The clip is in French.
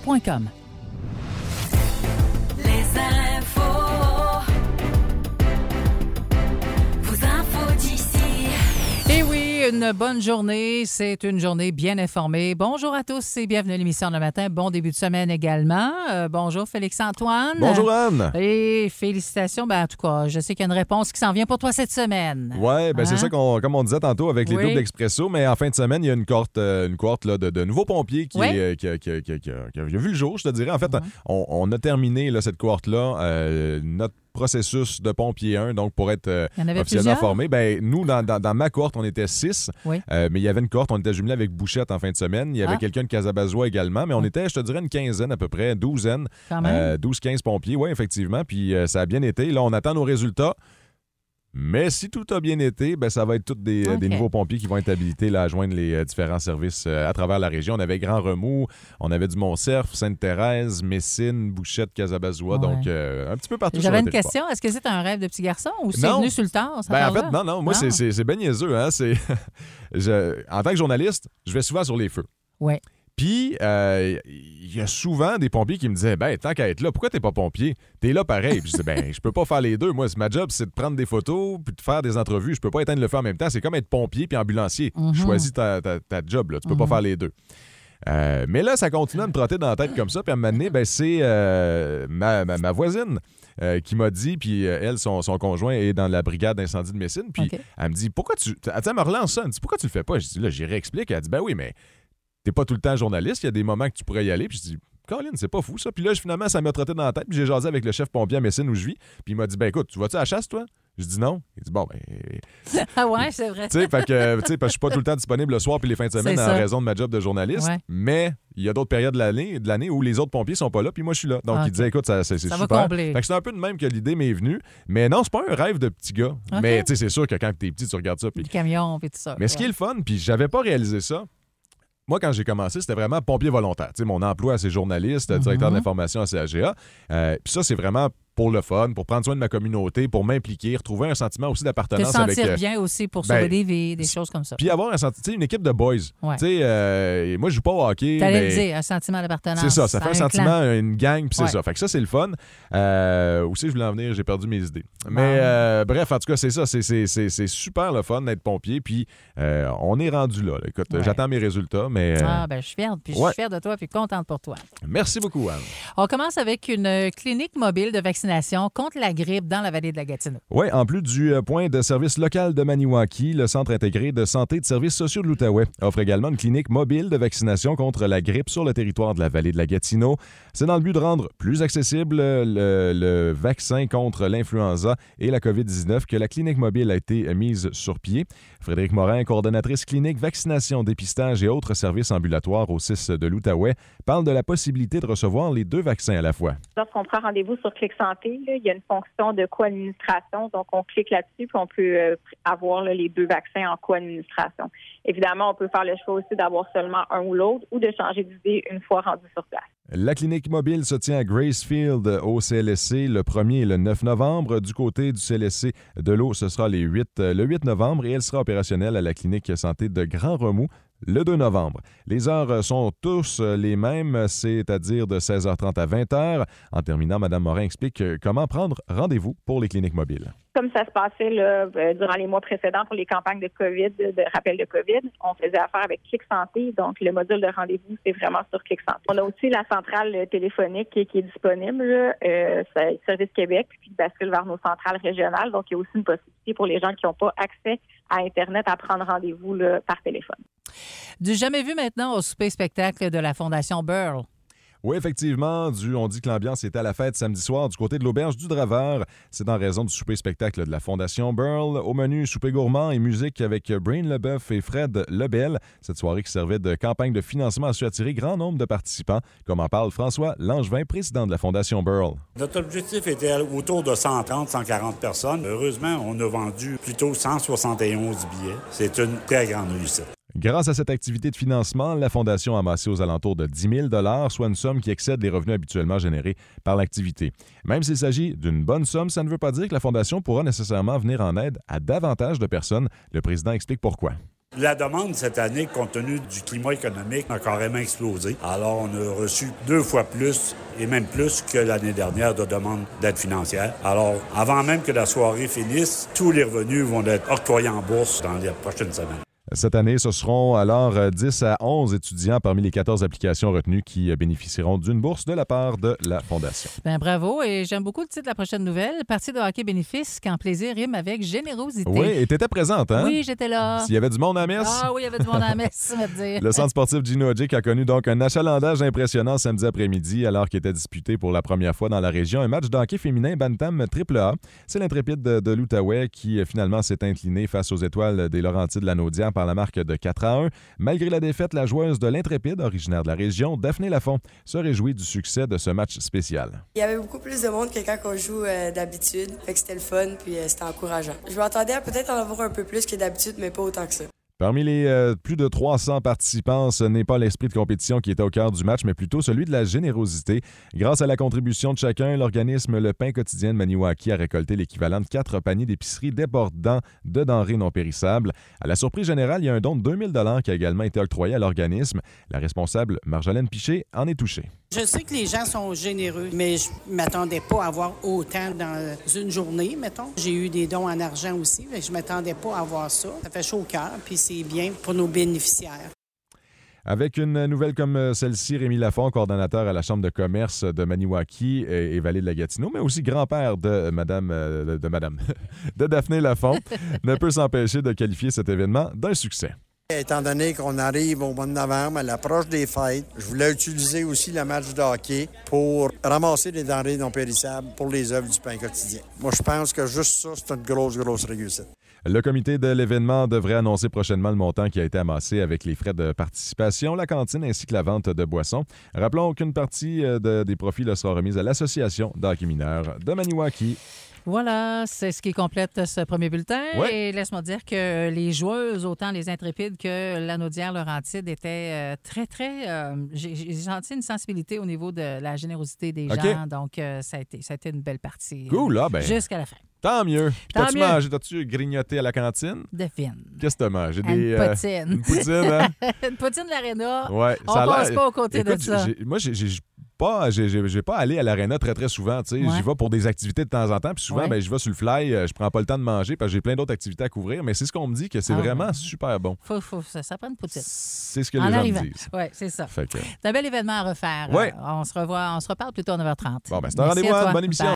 radioénergie.com. Les infos. Vos infos d'ici. Et oui, une bonne journée. C'est une journée bien informée. Bonjour à tous et bienvenue à l'émission le matin. Bon début de semaine également. Bonjour Félix-Antoine. Bonjour Anne. Et félicitations. En tout cas, je sais qu'il y a une réponse qui s'en vient pour toi cette semaine. Oui, c'est ça comme on disait tantôt avec les Oui. doubles expresso, mais en fin de semaine, il y a une cohorte là, de nouveaux pompiers qui a vu le jour, je te dirais. En fait, on a terminé là, cette cohorte-là, notre processus de pompier 1, donc pour être Il y en avait officiellement plusieurs? formé. Nous, dans ma cohorte, on était 6, Oui. mais il y avait une cohorte, on était jumelés avec Bouchette en fin de semaine. Il y avait quelqu'un de Casabazois également, mais on était, je te dirais, une quinzaine à peu près, douzaine, Quand même. 12-15 pompiers, oui, effectivement. Puis ça a bien été. Là, on attend nos résultats. Mais si tout a bien été, ça va être tous des nouveaux pompiers qui vont être habilités là, à joindre les différents services à travers la région. On avait Grand Remous, on avait du Mont-Cerf, Sainte-Thérèse, Messine, Bouchette, Casabazois, donc un petit peu partout sur le J'avais une territoire. question. Est-ce que c'est un rêve de petit garçon ou c'est Non. venu sur le tard? En fait, non. Moi, c'est ben niaiseux. Hein? En tant que journaliste, je vais souvent sur les feux. Oui. Puis, il y a souvent des pompiers qui me disaient tant qu'à être là, pourquoi t'es pas pompier? T'es là pareil. Puis je dis je peux pas faire les deux. Moi, ma job, c'est de prendre des photos puis de faire des entrevues. Je peux pas éteindre le feu en même temps. C'est comme être pompier puis ambulancier. Choisis ta job. Là. Tu peux pas faire les deux. Mais là, ça continue à me trotter dans la tête comme ça. Puis à un moment donné, c'est ma voisine qui m'a dit, puis elle, son conjoint est dans la brigade d'incendie de Messine. Puis elle me dit, pourquoi tu... Elle me relance ça. Elle me dit, pourquoi tu le fais pas? Je dis, là, j'y réexplique. Elle dit, oui, mais t'es pas tout le temps journaliste. Il y a des moments que tu pourrais y aller. Puis je dis, Colin, c'est pas fou ça. Puis là, finalement, ça m'a trotté dans la tête. Puis j'ai jasé avec le chef pompier à Messine où je vis. Puis il m'a dit, écoute, tu vas-tu à la chasse, toi? Je dis non. Il dit, Ah ouais, c'est vrai. Tu sais, parce que je suis pas tout le temps disponible le soir puis les fins de semaine en raison de ma job de journaliste. Ouais. Mais il y a d'autres périodes de l'année où les autres pompiers sont pas là, puis moi, je suis là. Donc, il disait, écoute, c'est ça super. Va combler. Fait que c'est un peu de même que l'idée m'est venue. Mais non, c'est pas un rêve de petit gars. Mais tu sais, c'est sûr que quand t'es petit, tu regardes ça. Puis... Les camions, puis tout ça. Mais ce qui est le fun, puis j'avais pas réalisé ça. Moi, quand j'ai commencé, c'était vraiment pompier volontaire. Tu sais, mon emploi, c'est journaliste, directeur d'information à CAGA. Puis ça, c'est vraiment pour le fun, pour prendre soin de ma communauté, pour m'impliquer, retrouver un sentiment aussi d'appartenance avec... Te sentir avec... bien aussi pour sauver des vies, des choses comme ça. Puis avoir une équipe de boys. Ouais. Tu sais, moi, je joue pas au hockey. T'allais le dire, un sentiment d'appartenance. C'est ça fait un sentiment, une gang, puis c'est ça. Fait que ça, c'est le fun. Aussi, je voulais en venir, j'ai perdu mes idées. Mais bref, en tout cas, c'est ça. C'est super le fun d'être pompier, puis on est rendu là. Écoute, j'attends mes résultats, mais... je suis fière, puis je suis fière de toi, puis contente pour toi. Merci beaucoup, Anne. On commence avec une clinique mobile de vaccination contre la grippe dans la vallée de la Gatineau. Oui, en plus du point de service local de Maniwaki, le Centre intégré de santé et de services sociaux de l'Outaouais offre également une clinique mobile de vaccination contre la grippe sur le territoire de la vallée de la Gatineau. C'est dans le but de rendre plus accessible le vaccin contre l'influenza et la COVID-19 que la clinique mobile a été mise sur pied. Frédéric Morin, coordonnatrice clinique vaccination, dépistage et autres services ambulatoires au CIS de l'Outaouais, parle de la possibilité de recevoir les 2 vaccins à la fois. Lorsqu'on prend rendez-vous sur Clic Santé, il y a une fonction de co-administration. Donc, on clique là-dessus puis on peut avoir les 2 vaccins en co-administration. Évidemment, on peut faire le choix aussi d'avoir seulement un ou l'autre ou de changer d'idée une fois rendu sur place. La clinique mobile se tient à Gracefield au CLSC le 1er et le 9 novembre. Du côté du CLSC de l'eau, ce sera le 8 novembre et elle sera opérationnelle à la clinique santé de Grand Remous le 2 novembre. Les heures sont tous les mêmes, c'est-à-dire de 16h30 à 20h. En terminant, Mme Morin explique comment prendre rendez-vous pour les cliniques mobiles. Comme ça se passait durant les mois précédents pour les campagnes de COVID, de rappel de COVID, on faisait affaire avec Clic Santé. Donc, le module de rendez-vous, c'est vraiment sur Clic Santé. On a aussi la centrale téléphonique qui est disponible, c'est Service Québec, puis qui bascule vers nos centrales régionales. Donc, il y a aussi une possibilité pour les gens qui n'ont pas accès à Internet à prendre rendez-vous par téléphone. Du jamais vu maintenant au souper-spectacle de la Fondation Burl. Oui, effectivement, on dit que l'ambiance était à la fête samedi soir du côté de l'Auberge du Draveur. C'est en raison du souper-spectacle de la Fondation Burl. Au menu, souper gourmand et musique avec Brain Leboeuf et Fred Lebel. Cette soirée qui servait de campagne de financement a su attirer grand nombre de participants, comme en parle François Langevin, président de la Fondation Burl. Notre objectif était autour de 130-140 personnes. Heureusement, on a vendu plutôt 171 billets. C'est une très grande réussite. Grâce à cette activité de financement, la Fondation a amassé aux alentours de 10 000 soit une somme qui excède les revenus habituellement générés par l'activité. Même s'il s'agit d'une bonne somme, ça ne veut pas dire que la Fondation pourra nécessairement venir en aide à davantage de personnes. Le président explique pourquoi. La demande cette année, compte tenu du climat économique, a carrément explosé. Alors, on a reçu 2 fois plus et même plus que l'année dernière de demandes d'aide financière. Alors, avant même que la soirée finisse, tous les revenus vont être octroyés en bourse dans les prochaines semaines. Cette année, ce seront alors 10 à 11 étudiants parmi les 14 applications retenues qui bénéficieront d'une bourse de la part de la Fondation. Ben bravo, et j'aime beaucoup le titre de la prochaine nouvelle. Partie de hockey bénéfice quand plaisir rime avec générosité. Oui, et t'étais présente, hein? Oui, j'étais là. S'il y avait du monde à la messe? Ah oui, il y avait du monde à la messe, on va te dire. Le centre sportif Gino Odjick a connu donc un achalandage impressionnant samedi après-midi alors qu'il était disputé pour la première fois dans la région un match de hockey féminin Bantam AAA. C'est l'intrépide de l'Outaouais qui finalement s'est incliné face aux étoiles des Laurentides de la Naudière par la marque de 4-1. Malgré la défaite, la joueuse de l'intrépide, originaire de la région, Daphné Lafont, se réjouit du succès de ce match spécial. Il y avait beaucoup plus de monde que quand on joue d'habitude, fait que c'était le fun puis c'était encourageant. Je m'attendais à peut-être en avoir un peu plus que d'habitude, mais pas autant que ça. Parmi les plus de 300 participants, ce n'est pas l'esprit de compétition qui était au cœur du match, mais plutôt celui de la générosité. Grâce à la contribution de chacun, l'organisme Le Pain quotidien de Maniwaki a récolté l'équivalent de 4 paniers d'épicerie débordant de denrées non périssables. À la surprise générale, il y a un don de 2000 $ qui a également été octroyé à l'organisme. La responsable, Marjolaine Piché, en est touchée. Je sais que les gens sont généreux, mais je m'attendais pas à avoir autant dans une journée, mettons. J'ai eu des dons en argent aussi, mais je m'attendais pas à avoir ça. Ça fait chaud au cœur, puis c'est bien pour nos bénéficiaires. Avec une nouvelle comme celle-ci, Rémi Lafont, coordonnateur à la Chambre de commerce de Maniwaki et Vallée de la Gatineau, mais aussi grand-père de de Daphné Lafont, ne peut s'empêcher de qualifier cet événement d'un succès. Étant donné qu'on arrive au mois de novembre, à l'approche des fêtes, je voulais utiliser aussi le match de hockey pour ramasser des denrées non périssables pour les œuvres du pain quotidien. Moi, je pense que juste ça, c'est une grosse réussite. Le comité de l'événement devrait annoncer prochainement le montant qui a été amassé avec les frais de participation, la cantine ainsi que la vente de boissons. Rappelons qu'une partie des profits sera remise à l'Association d'hockey mineur de Maniwaki. Voilà, c'est ce qui complète ce premier bulletin. Ouais. Et laisse-moi dire que les joueuses, autant les intrépides que la Naudière-Laurentide, étaient très... j'ai senti une sensibilité au niveau de la générosité des gens. Donc, ça a été une belle partie. Cool, là, ben. Jusqu'à la fin. Tant mieux. Puis Tant t'as-tu mieux. mangé, t'as-tu grignoté à la cantine? De fine. Qu'est-ce que t'as mangé? Une poutine. Une poutine, hein? Une poutine de l'Arena. Ouais, On ça a l'air- passe pas aux côtés de Écoute, ça. moi, j'ai pas allé à l'aréna très souvent. Tu sais. Ouais. J'y vais pour des activités de temps en temps. Puis souvent, Ouais. ben, je vais sur le fly. Je prends pas le temps de manger parce que j'ai plein d'autres activités à couvrir. Mais c'est ce qu'on me dit que c'est Ah, vraiment ouais. super bon. Ça prend une poutine. C'est ce que En les gens arrivant. me disent. Oui, c'est ça. Fait que... C'est un bel événement à refaire. Ouais. On se reparle plutôt à 9h30. Bon, ben, c'est un Merci rendez-vous, à Anne. toi. Bonne émission. Bye.